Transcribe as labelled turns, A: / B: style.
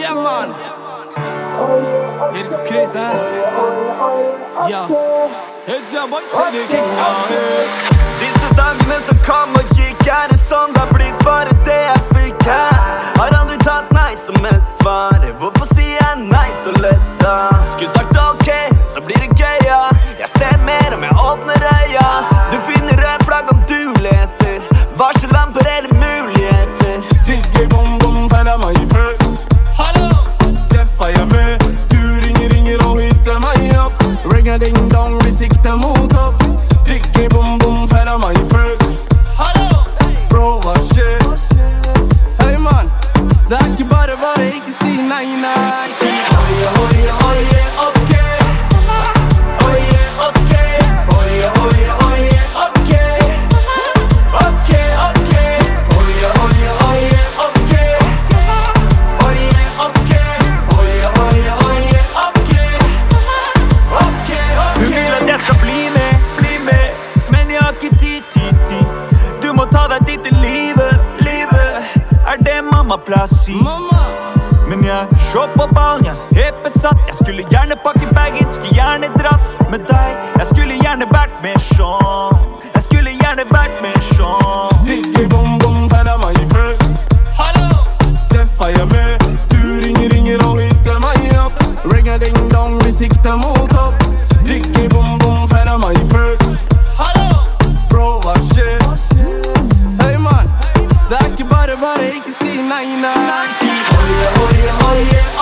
A: Yeah, man. Helt krise her. Ja. Helt siden boys er det king av
B: Disse dagene som kom og gikk, er det sånn det har blitt bare det jeg fikk her. Har aldri tatt nei som et svar. Hvorfor sier jeg nei så lett da? Skulle sagt ok, så blir det gøy, ja. Jeg ser mer om jeg åpner øya. Du finner rød flagg om du leter. Varsellamper eller muligheter.
A: Digger bom, feiler meg i før. Hallo! Seffa jeg med. Du ringer og hytter meg opp. Ringer ding dong, vi sikter mot opp. Digger bom, feiler meg i før. Hallo! Bro, hva skjer? Hey man, det er ikke bare, ikke si nei.
B: Si oye, oye, oye, ok. Oye, ok. Oye, oye, oye, ok. Ok, ok. Oye, oye, oye, ok. Oye, ok. Oye, oye, oye, ok. Ok, ok. Hun vil at jeg skal bli med, men jeg har ikke tid. Du må ta deg tid til livet. Er det mamma-plass i? Men jeg slår på ballen, jeg er helt besatt. Jeg skulle gjerne pakke bagen, skulle gjerne dratt med deg. Jeg skulle gjerne vært med sånn.
A: Digger bom, feiler meg i før. Hallo! Seffa jeg med. Du ringer og hytter meg opp. Ringer ding dong, vi sikter mot opp. Digger bom, feiler meg i før. Hallo! Bro, hva skjer? Hey man, det er ikke bare, ikke si nei.
B: Si oye, oye, oye.